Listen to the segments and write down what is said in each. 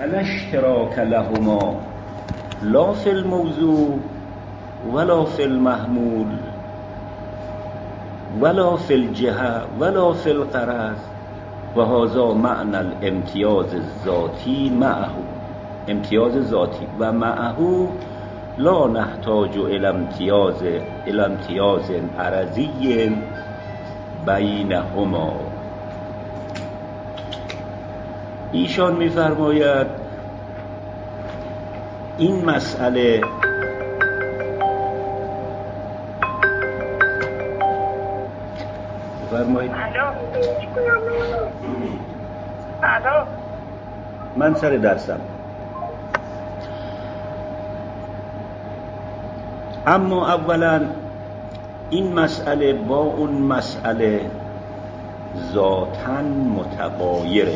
فلا اشتراک لهما لا فی الموضوع ولا فی المحمول ولا فی الجهة ولا فی الغرض و هذا معنى الامتیاز الذاتی معه، امتیاز ذاتی و معه لا نحتاج الى امتیاز عرضی بینهما. ایشان می‌فرماید این مسئله فرمایید. الو من سر درسم. اما اولا این مسئله با اون مسئله ذاتاً متغایره.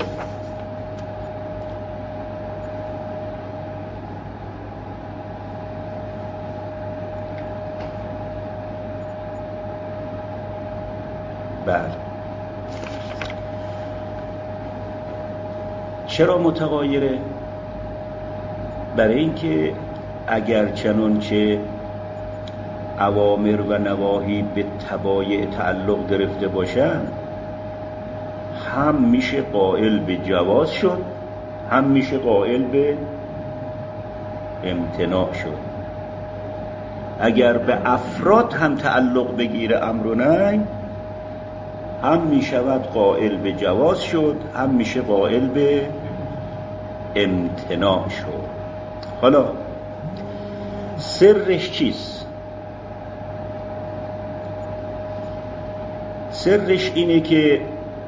بله. چرا متغایره؟ برای اینکه اگر چنانچه اوامر و نواهی به تبایع تعلق گرفته باشن، هم میشه قائل به جواز شد، هم میشه قائل به امتناع شد. اگر به افراد هم تعلق بگیره امر و نهی، هم میشود قائل به جواز شد، هم میشه قائل به امتناع شد. حالا سرش چیست؟ سرش اینه که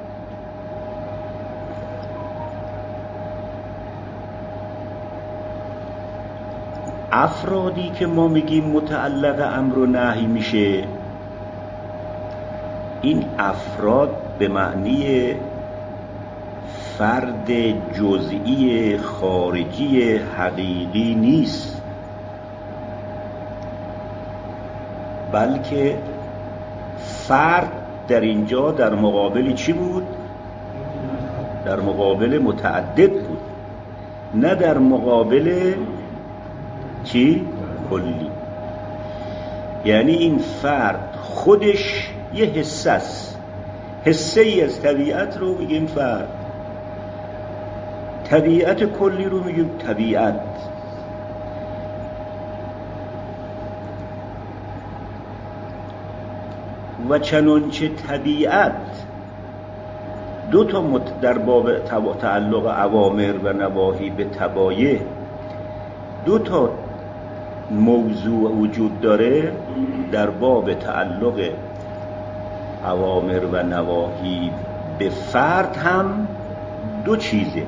افرادی که ما میگیم متعلق امر و نهی میشه، این افراد به معنی فرد جزئی خارجی حقیقی نیست، بلکه فرد در اینجا در مقابل چی بود؟ در مقابل متعدد بود، نه در مقابل چی؟ کلی. یعنی این فرد خودش یه حصه است، حصه ای از طبیعت رو میگیم فرد، طبیعت کلی رو میگیم طبیعت. و چنانچه طبیعت دو تا در باب تعلق اوامر و نواهی به تبایع دو تا موضوع وجود داره، در باب تعلق اوامر و نواهی به فرد هم دو چیزه.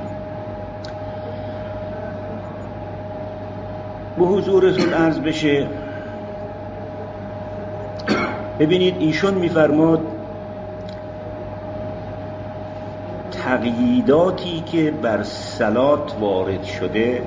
به حضورتون عرض بشه، ببینید ایشون میفرماد تقییداتی که بر صلات وارد شده،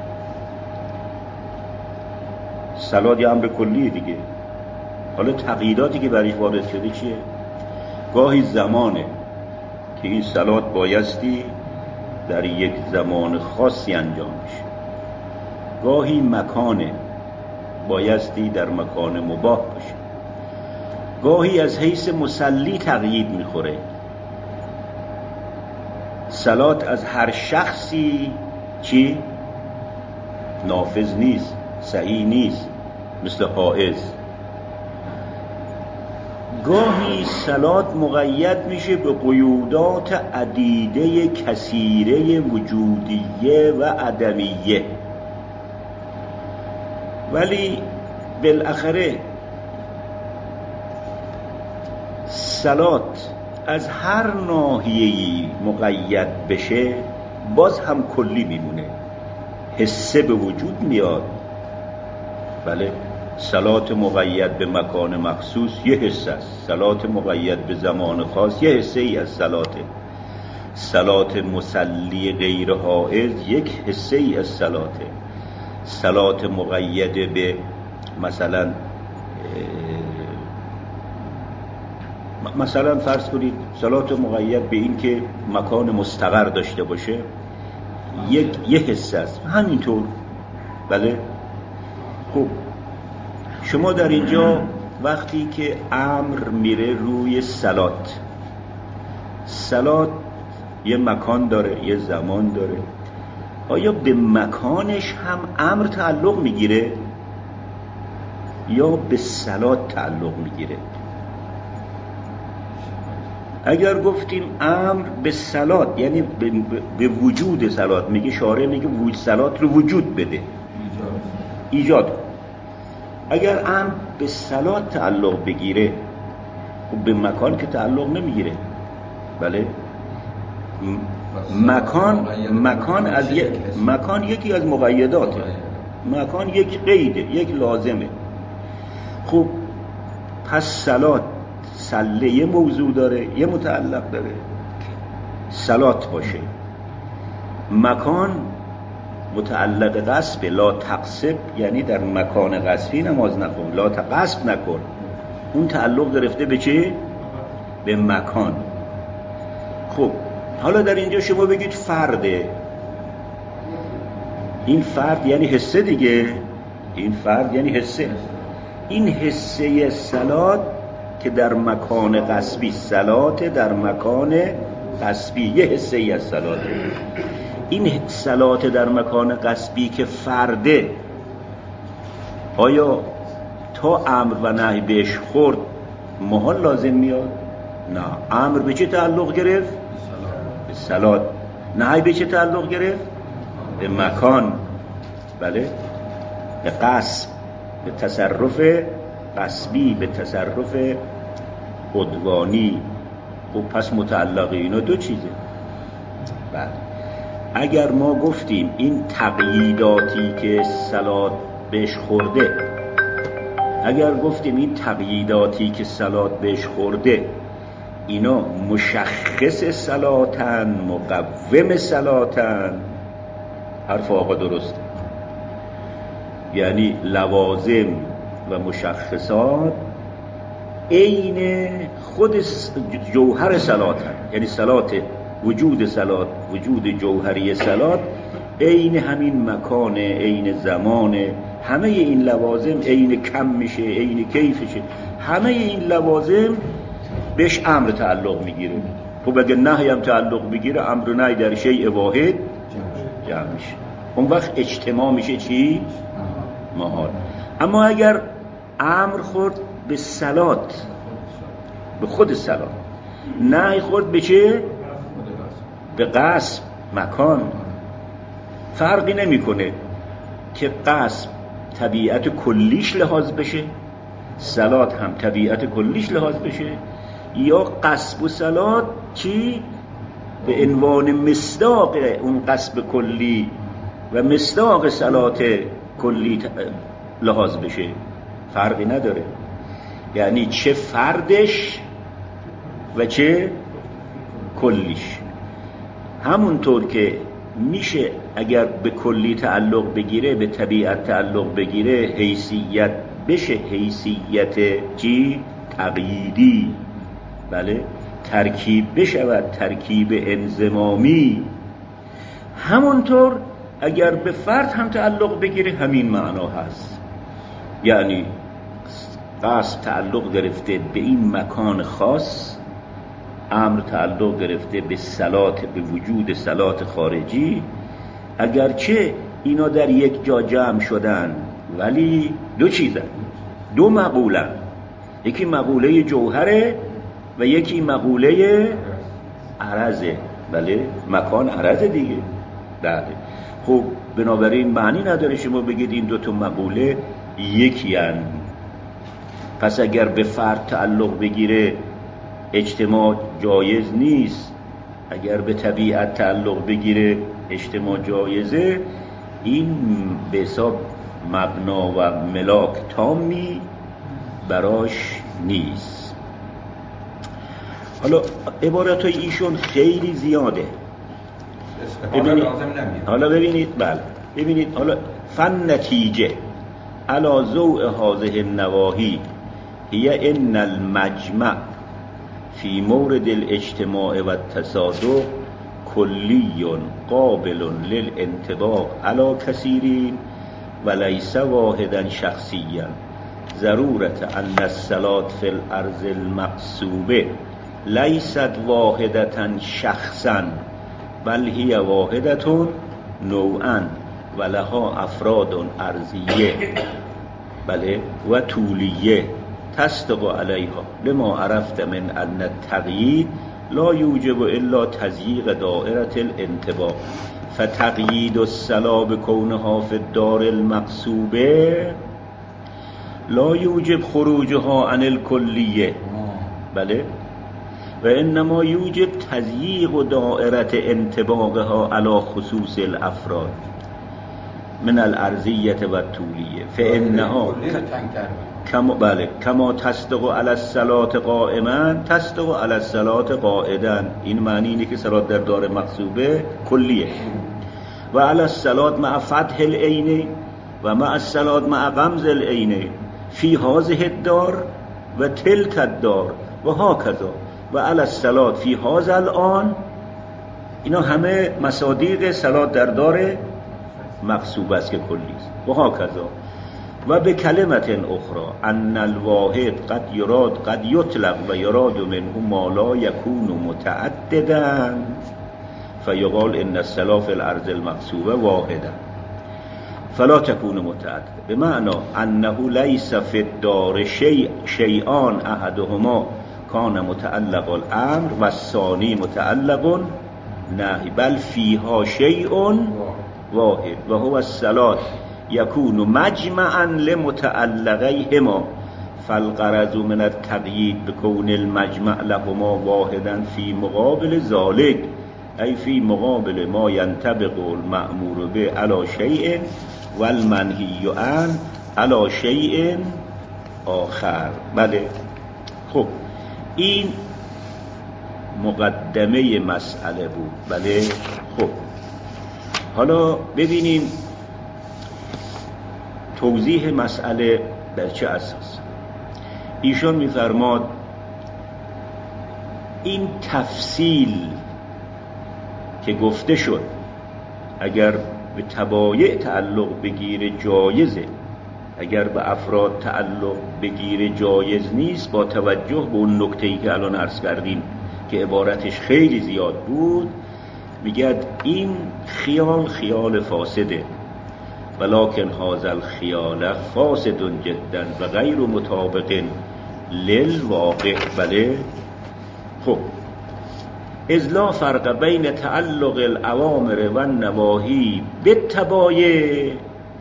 صلات یه امر کلیه دیگه، حالا تقییداتی که برش وارد شده چیه؟ گاهی زمانه که این صلات بایستی در یک زمان خاصی انجام میشه، گاهی مکانه بایستی در مکان مباح باشه، گاهی از حیث مصلی تقیید میخوره. صلات از هر شخصی چی؟ نافذ نیست، صحیح نیست، مثل حائض. گاهی صلات مقید میشه به قیودات عدیده کثیره وجودیه و عدمیه، ولی بالاخره صلات از هر ناحیه‌ای مقید بشه باز هم کلی میمونه، حسه به وجود میاد. بله، صلات مقید به مکان مخصوص یه حصه است، صلات مقید به زمان خاص یه حصه ای از صلاته، صلات مصلی غیر حائض یک حصه ای از صلاته، صلات مقید به مثلا فرض کنید صلات مقید به این که مکان مستقر داشته باشه، یک حصه است همینطور. بله. خب شما در اینجا وقتی که امر میره روی صلات یه مکان داره یه زمان داره، آیا به مکانش هم امر تعلق میگیره یا به صلات تعلق میگیره؟ اگر گفتیم امر به صلات یعنی به وجود صلات، میگه شارع میگه صلات رو وجود بده، ایجاد. اگر امر به صلات تعلق بگیره خب به مکان که تعلق نمیگیره. بله. مکان یکی از مقیداته، مکان یک قیده، یک لازمه. خب پس صله یه موضوع داره یه متعلق داره، صلات باشه. مکان متعلق قصب، لا تقصب یعنی در مکان قصبی نماز نکن، لا تقصب نکن. اون تعلق گرفته به چه؟ به مکان. خب حالا در اینجا شما بگید فرده، این فرد یعنی حسه دیگه، این فرد یعنی حسه. این حسه صلات که در مکان قصبی، صلات در مکان قصبی یه حسه ای از صلات. این صلات در مکان قصبی که فرده، آیا تا امر و نهی بهش خورد محال لازم میاد؟ نه. امر به چه تعلق گرفت؟ به صلات. نهی به چه تعلق گرفت؟ به مکان. بله. به قصب، به تصرف قصبی، به تصرف عدوانی. و پس متعلق اینا دو چیزه. بله. اگر ما گفتیم این تقییداتی که صلات بهش خورده، اگر گفتیم این تقییداتی که صلات بهش خورده اینا مشخص صلاتن، مقوم صلاتن، حرف آقا درسته. یعنی لوازم و مشخصات عین خود جوهر صلاتن، یعنی صلات وجود صلات، وجود جوهری صلات عین همین مکانه، عین زمانه. همه این لوازم عین کم میشه، عین کیفشه. همه این لوازم بهش امر تعلق میگیره. خب اگه نهی هم تعلق بگیره، امر و نهی در شیء واحد جمع میشه. اون وقت اجتماع میشه چی؟ محال. اما اگر امر خورد به صلات، به خود صلات، نهی خورد به چه؟ به قصب، مکان، فرقی نمیکنه که قصب طبیعت کلیش لحاظ بشه، صلات هم طبیعت کلیش لحاظ بشه، یا قصب و صلات چی؟ به عنوان مصداق اون قصب کلی و مصداق صلات کلی لحاظ بشه. فرقی نداره. یعنی چه فردش و چه کلیش. همونطور که میشه اگر به کلی تعلق بگیره، به طبیعت تعلق بگیره، حیثیت بشه حیثیت چی؟ تقییدی. بله. ترکیب بشود ترکیب انضمامی. همونطور اگر به فرد هم تعلق بگیره همین معنا هست. یعنی قصد تعلق گرفته به این مکان خاص، امر تعلق گرفته به صلات، به وجود صلات خارجی. اگرچه اینا در یک جا جمع شدن ولی دو چیزن، دو مقولن. یکی مقوله جوهره و یکی مقوله عرضه. بله. مکان عرضه دیگه. بله. خب بنابراین معنی نداره شما بگید این دو تا مقوله یکی هن. پس اگر به فرد تعلق بگیره اجتماع جایز نیست، اگر به طبیعت تعلق بگیره اجتماع جایزه. این به حساب مبنا و ملاک تامی براش نیست. حالا عبارت های ایشون خیلی زیاده. حالا ببینید. بله. ببینید حالا فن نتیجه علا ضوء هذه النواهی هی ان المجمع فی مورد الاجتماع و التصادق کلی قابل للانطباق علی کثیرین و لیس واحدا شخصیا ضرورت ان الصلاة فی الارض المقصوبه لیست واحدتا شخصا بل هی واحدتون نوعا و لها افراد ارضیه بله و طولیه تصدق علیها لما عرفت من ان التقیید لا یوجب الا تضییق دائره الانطباق فتقیید الصلاة بکونها فی الدار المقصوبه لا یوجب خروجها عن الکلیه بله و انما یوجب تضییق دائره انطباقها علی خصوص الافراد من الارضیه و الطولیه فانها کما تصدق علی الصلاة قائما تصدق علی الصلاة قاعدا. این معنی اینه که صلات در دار مقصوبه کلیه و علی الصلاة مع فتح العین و مع الصلاة مع غمز العین فی هذه الدار و تلک الدار و هکذا و علی الصلاة فی هذا الآن. اینا همه مصادیق صلات در دار مقصوبه است که کلی است و هکذا و به کلمت اخرى ان الواحد قد یطلق و یراد منه ما لا یکون متعددا فیقال ان الصلاة فی الارض المقصوبه واحده فلا تكون متعدده بمعنى انه ليس في الدار شيئان احدهما كان متعلق الامر و الثاني متعلق نهی بل فيها شيء واحد و هو الصلاة يكون مجمعا لمتعلقيهما فالغرض من التقييد بكون المجمع لهما واحدا في مقابل ذلك أي في مقابل ما ينطبق المأمور به على شيء والمنهي عنه على شيء آخر. بله خب این مقدمه مسئله بود. بله خب حالا ببینیم توضیح مسئله در چه اساس. ایشون می‌فرماد این تفصیل که گفته شد اگر به تبایع تعلق بگیره جایزه، اگر به افراد تعلق بگیره جایز نیست، با توجه به اون نکته‌ای که الان عرض کردیم که عبارتش خیلی زیاد بود. میگه این خیال فاسده ولکن هذا الخیال فاسد جدا و غیر مطابق للواقع. بله خب اذ لا فرق بین تعلق الاوامر و النواهی بالتبایع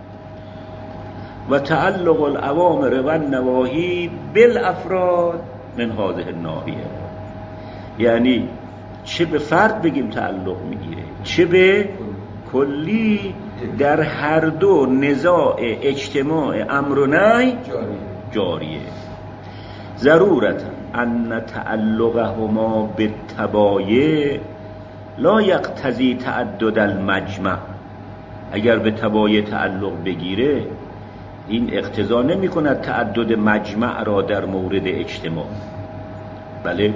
و تعلق الاوامر و النواهی بالافراد من هذه الناحیه. یعنی چه به فرد بگیم تعلق میگیره چه به کلی، در هر دو نزاع اجتماع امر و نهی جاریه. ضرورتا ان تعلقهما بالتبایع لا یقتضی تعدد المجمع. اگر به تبایع تعلق بگیره این اقتضا نمی کند تعدد مجمع را در مورد اجتماع. بله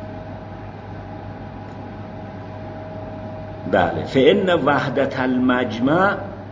فإن وحدت المجمع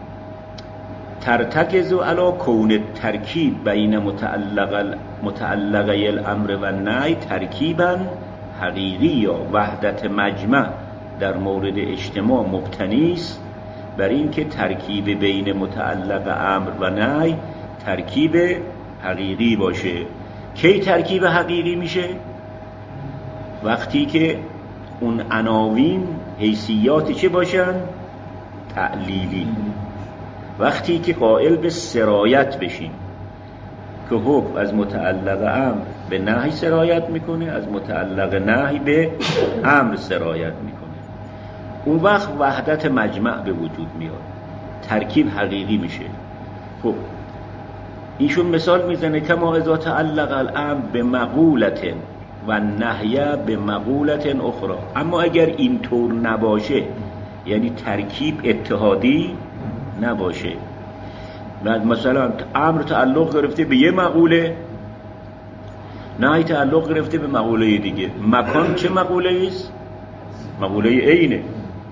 ترتکز علی کون الترکیب بین متعلقی الامر و النهی ترکیبا حقیقی. یا وحدت مجمع در مورد اجتماع مبتنی است بر این که ترکیب بین متعلق امر و نهی ترکیب حقیقی باشه. کی ترکیب حقیقی میشه؟ وقتی که اون عناوین حیثیاتی چه باشن؟ تعلیلی. وقتی که قائل به سرایت بشیم که حکم از متعلق امر به نهی سرایت میکنه، از متعلق نهی به امر سرایت میکنه، اون وقت وحدت مجمع به وجود میاد، ترکیب حقیقی میشه. خب ایشون مثال میزنه کما اذا تعلق الامر به مقولت و نهیه به مقولت اخرى. اما اگر اینطور نباشه، یعنی ترکیب اتحادی نباشه، مثلا امر تعلق گرفته به یه مقوله، نهی تعلق گرفته به مقوله دیگه، مکان چه مقوله است؟ مقوله عینه.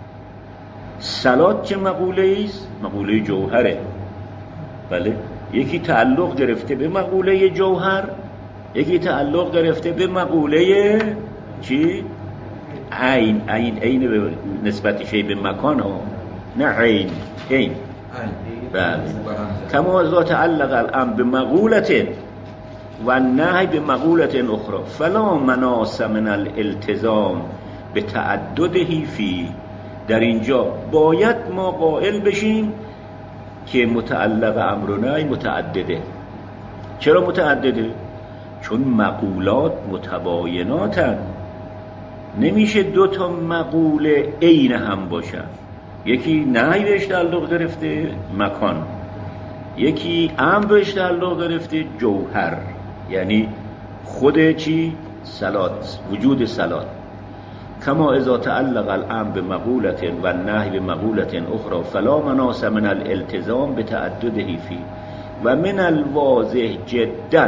صلات چه مقوله است؟ مقوله جوهره. بله، یکی تعلق گرفته به مقوله جوهر، یکی تعلق گرفته به مقوله چی؟ عین به نسبت شی به مکان ها، نه عین. بله، کما اذا تعلق الامر به مقولت و نهی به مقولت اخرى فلا مناص من الالتزام به تعدده فی. در اینجا باید ما قائل بشیم که متعلق امر و نهی متعدده. چرا متعدده؟ چون مقولات متبایناتن، نمیشه دو تا مقوله عین هم باشن. یکی نهی بهش تعلق گرفته مکان، یکی امر بهش تعلق گرفته جوهر، یعنی خود چی؟ صلات، وجود صلات. کما اذا تعلق الامر بمقولة و النهی بمقولة اخرى فلا مناص من الالتزام بتعدده فی و من الواضح جدا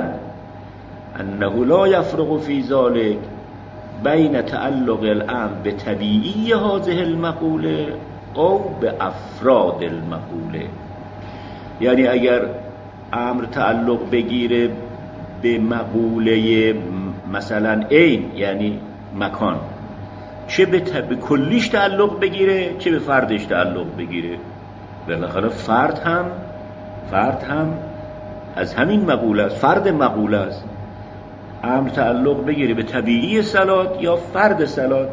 انه لا يفرق في ذلك بین تعلق الامر به طبیعی هذه المقوله او به افراد المقوله. یعنی اگر امر تعلق بگیره به مقوله مثلا عین یعنی مکان، چه به کلیش تعلق بگیره چه به فردش تعلق بگیره، بالاخره فرد هم از همین مقوله است، فرد مقوله است. امر تعلق بگیره به طبیعی صلات یا فرد صلات،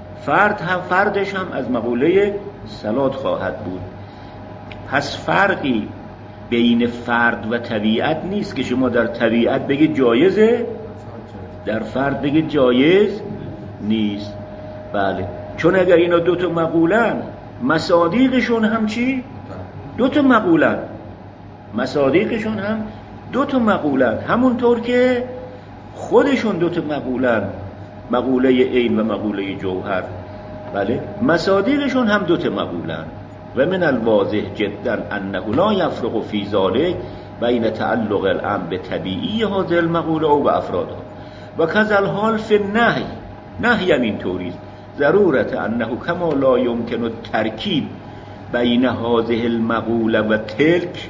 فردش هم از مقوله صلات خواهد بود. پس فرقی بین فرد و طبیعت نیست که شما در طبیعت بگید جایزه، در فرد بگید جایز نیست. بله، چون اگر اینا دو تا مقولن، مصادیقشون هم چی؟ دو تا مقولن، مصادیقشون هم دو تا مقولن، همونطور که خودشون دو تا مقولن، مقوله عین و مقوله جوهر. بله، مصادیقشون هم دو تا مقولن. و من الواضح جدا انه لا يفرق في ذلك بین تعلق الامر به طبیعی هذه المقوله و افرادها و كذا الحال فی النهی. نهی هم اینطوری است. ضرورت انه کما لا يمكن الترکیب بین هذه المقوله و تلک،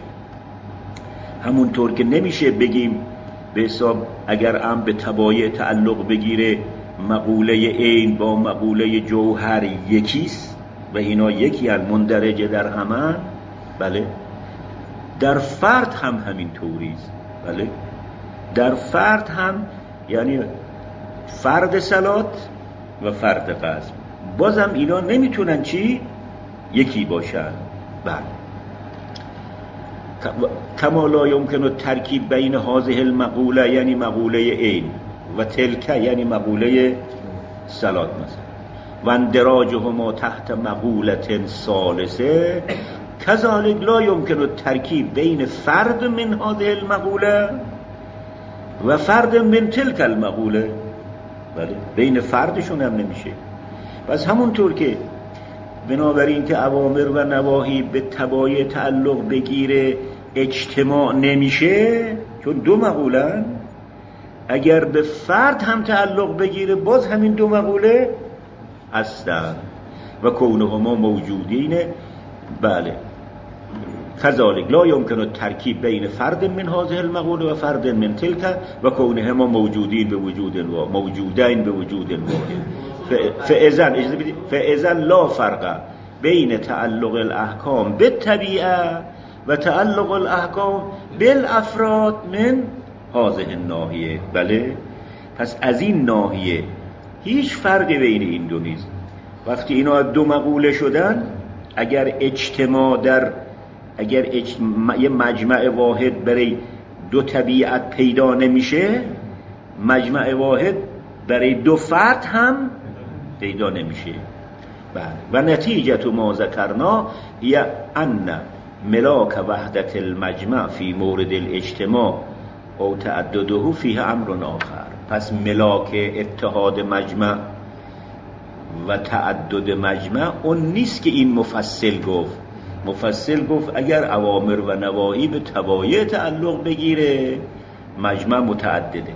همونطور که نمیشه بگیم به حساب اگر امر به تبایع تعلق بگیره مقوله عین با مقوله جوهر یکیست و اینا یکی مندرجه در همان. بله، در فرد هم همین طوریست. بله، در فرد هم، یعنی فرد صلات و فرد قسم، بازم اینا نمیتونن چی؟ یکی باشن. بله، کما لا یمکن الترکیب بین هذه المقوله یعنی مقوله عین و تلک یعنی مقوله صلات مثلا و اندراجهما تحت مقولة ثالثه كذلك لا يمكن الترکیب بین فرد من هذه المقوله و فرد من تلک المقوله. بله، بین فردشون هم نمیشه. پس همونطور که بنابراین که اوامر و نواهی به تبایع تعلق بگیره اجتماع نمیشه چون دو مقولن، اگر به فرد هم تعلق بگیره باز همین دو مقوله هستن و کونهما موجودین. بله، كذلك لا يمكن الترکیب بین فرد من هذه المقوله و فرد من تلك و کونهما موجودین به وجود واحد، موجودین به وجود واحد. فاذا لا فرق بین تعلق الاحکام بالطبیعه و تعلق الاحکام بالافراد من هذه الناحیه. بله، پس از این ناحیه هیچ فرقی بین این دو نیست. وقتی اینا دو مقوله شدن، اگر اجتماع در یه مجمع واحد برای دو طبیعت پیدا نمیشه، مجمع واحد برای دو فرد هم پیدا نمیشه. و نتیجه ما ذکرنا هی ان ملاک وحدت المجمع فی مورد الاجتماع او تعدده فیه امر آخر. پس ملاک اتحاد مجمع و تعدد مجمع اون نیست که این مفصل گفت. مفصل گفت اگر اوامر و نواهی به تبایع تعلق بگیره مجمع متعدده،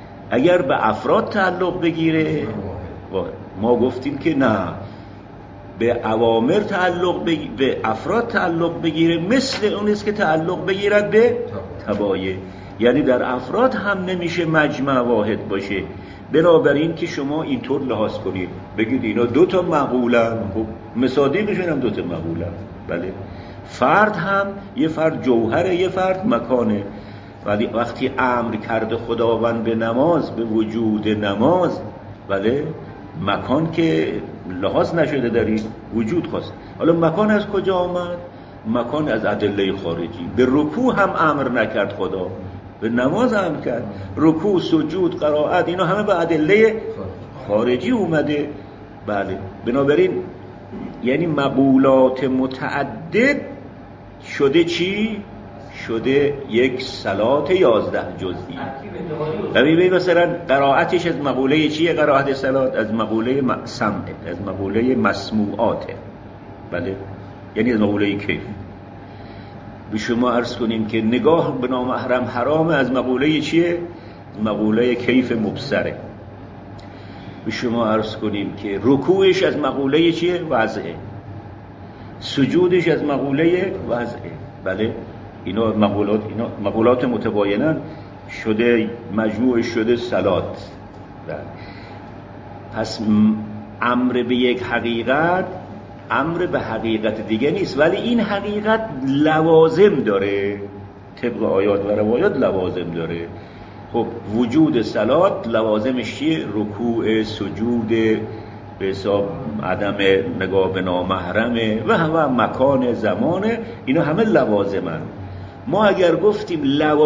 اگر به افراد تعلق بگیره ما گفتیم که نه، به اوامر تعلق به افراد تعلق بگیره، مثل اون است که تعلق بگیرد به تبایع. یعنی در افراد هم نمیشه مجمع واحد باشه. بنابراین که شما اینطور لحاظ کنید بگید اینا دو تا مقولن، خب مصادیقشون هم دو تا مقولن. بله، فرد هم یه فرد جوهره، یه فرد مکانه. ولی وقتی امر کرده خداوند به نماز، به وجود نماز، بله، مکان که لحاظ نشده در این وجود خواست. حالا مکان از کجا آمد؟ مکان از ادله خارجی. به رکوع هم امر نکرد خدا، به نماز امر کرد. رکوع، سجود، قرائت، اینا همه به ادله خارجی اومده. بله، بنابراین یعنی مقولات متعدد شده چی؟ شده یک صلات 11 جزئی. ببین مثلا قرائتش از مقوله چیه؟ قرائت صلات از مقوله سمع، از مقوله مسموعاته. بله، یعنی از مقوله کیف. به شما عرض کنیم که نگاه به نامحرم حرامه، از مقوله چیه؟ مقوله کیف مبصره. به شما عرض کنیم که رکوعش از مقوله چیه؟ وضعه. سجودش از مقوله وضعه. بله، اینا مقولات متباینن شده، مجموع شده صلات. پس امر به یک حقیقت امر به حقیقت دیگه نیست، ولی این حقیقت لوازم داره، طبق آیات و روایات لوازم داره. خب وجود صلات لوازمش چیه؟ رکوع، سجود، به حساب عدم نگاه به نامحرمه و همه مکان، زمانه، اینا همه لوازمن. ما اگر گفتیم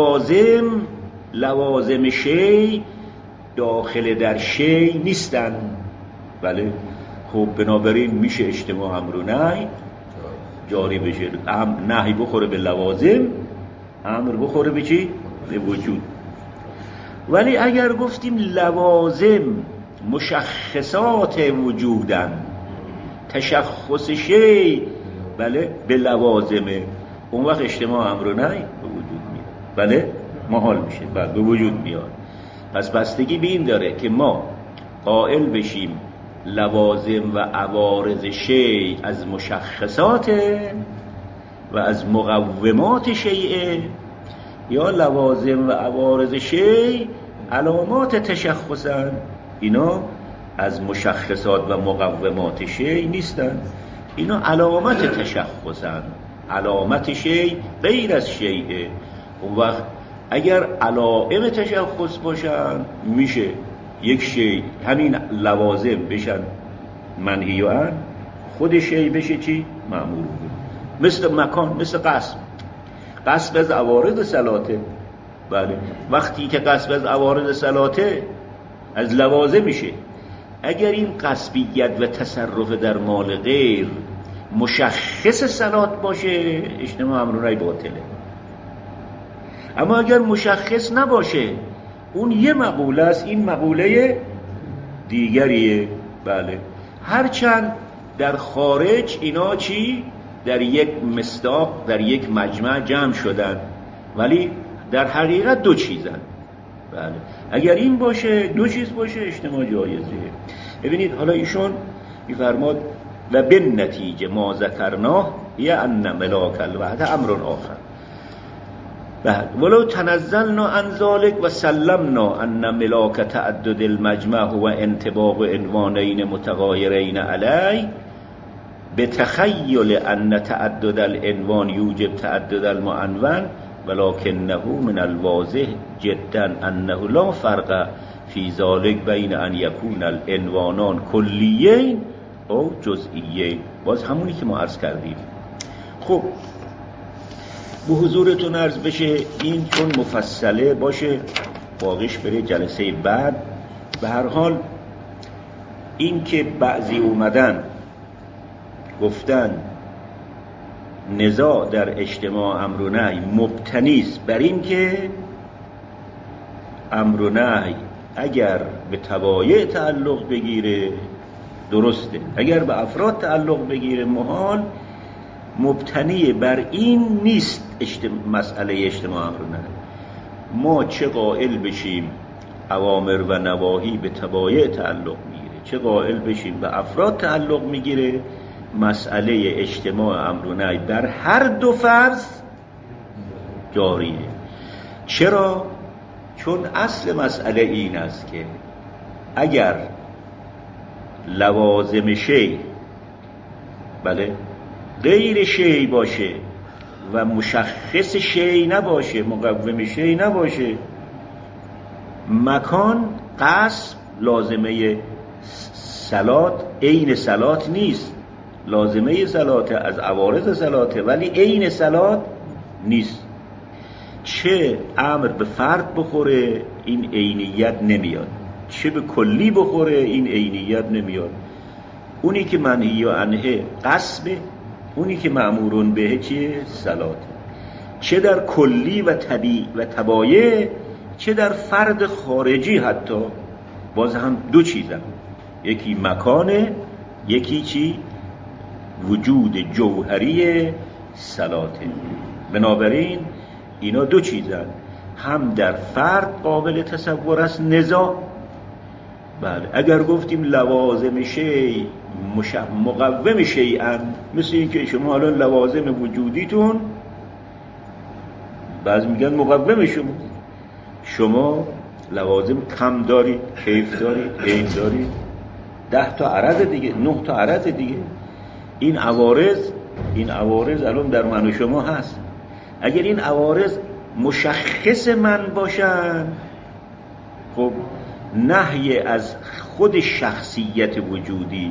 لوازم شی داخل در شی نیستن، بله، خب بنابراین میشه اجتماع امر و نهی جاری بشه. نهی بخوره به لوازم، امر بخوره به چی؟ به وجود. ولی اگر گفتیم لوازم مشخصات وجودن، تشخص شی، بله، به لوازمه، اون وقت اجتماع امر و نهی به وجود میاد. بله، محال میشه، بله، به وجود میاد. پس بستگی به این داره که ما قائل بشیم لوازم و عوارض شی از مشخصات و از مقومات شیء، یا لوازم و عوارض شی علامات تشخصن، اینا از مشخصات و مقومات شی نیستن، اینا علامت تشخصن. علامت شی غیر از شیء. اون وقت اگر علائم تشخص باشن میشه یک شی، همین لوازم بشن منهی عن، خود شی بشه چی؟ مأمور. مثل مکان، مثل قصد از عوارض صلاته. بله، وقتی که قصد از عوارض صلاته از لوازم میشه، اگر این قصبیت و تصرف در مال غیر مشخص صلات باشه اجتماع امر و نهی باطله. اما اگر مشخص نباشه، اون یه مقوله است، این مقوله دیگریه. بله، هرچند در خارج اینا چی؟ در یک مصداق، در یک مجمع جمع شدن، ولی در حقیقت دو چیزن. بله، اگر این باشه، دو چیز باشه، اجتماع جایزه. ببینید حالا ایشون میفرماد و بن نتیجه ما ذکرناه یعنی ملاک الوحده امر آخر. ولو تنزلنا عن ذلك و سلمنا ان ملاک تعدد المجمع و انطباق عنوانین متغایرین علی بتخیل ان تعدد العنوان یوجب تعدد المعنون ولكنه من الواضح جدا انه لا فرق فی ذلك بین ان یکون العنوانان کلیین او جزئیین. باز همونی که ما عرض کردیم. خب به حضورتون عرض بشه، این چون مفصله باشه باقیش بره جلسه بعد. به هر حال این که بعضی اومدن گفتن نزاع در اجتماع امر و نهی مبتنی است بر این که امر و نهی اگر به تبایع تعلق بگیره درسته، اگر به افراد تعلق بگیره محال. مبتنی بر این نیست مسئله اجتماع امر و نهی. ما چه قائل بشیم اوامر و نواهی به تبایع تعلق میگیره، چه قائل بشیم به افراد تعلق میگیره، مسئله اجتماع امر و نهی در هر دو فرض جاریه. چرا؟ چون اصل مسئله این است که اگر لوازم شیء بله غیر شیء باشه و مشخص شیء نباشه، مقوم شیء نباشه، مکان قصد لازمه صلات عین صلات نیست. لازمه صلات از عوارض صلاته ولی عین صلات نیست. چه امر به فرد بخوره این عینیت نمیاد، چه به کلی بخوره این عینیت نمیاد. اونی که منهی عنه قصبه، اونی که مأمورون به چیه؟ صلاته. چه در کلی و طبیع و تبایع، چه در فرد خارجی حتی، باز هم دو چیزن، یکی مکانه، یکی چی؟ وجود جوهری صلاته. بنابراین اینا دو چیزن، هم در فرد قابل تصور است نزاع. بله اگر گفتیم لوازم شیء مقوم شیئا، مثل این که شما الان لوازم وجودیتون بعضی میگن مقوم شما لوازم کم دارید، کیف دارید، عین دارید، 10 تا عرض دیگه، 9 تا عرض دیگه. این عوارض الان در من و شما هست. اگر این عوارض مشخص من باشن، خب نهی از خود شخصیت وجودی،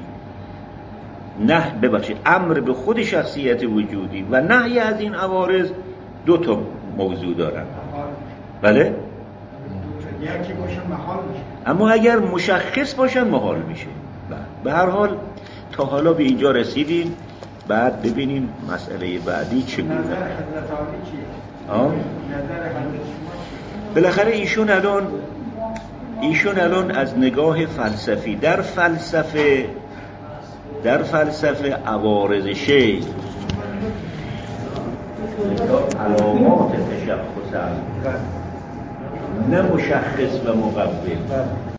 امر به خود شخصیت وجودی و نهی از این عوارض دو تا موضوع دارن. بله؟ یکی باشه محال میشه، اما اگر مشخص باشن محال میشه. به هر حال تا حالا به اینجا رسیدیم، بعد ببینیم مسئله بعدی چگونه. نظر حضرت عالی چیه؟ نظر حضرت شما؟ بالاخره ایشون الان از نگاه فلسفی در فلسفه عوارض شیء علامات تشخص نه مشخص و مقوم.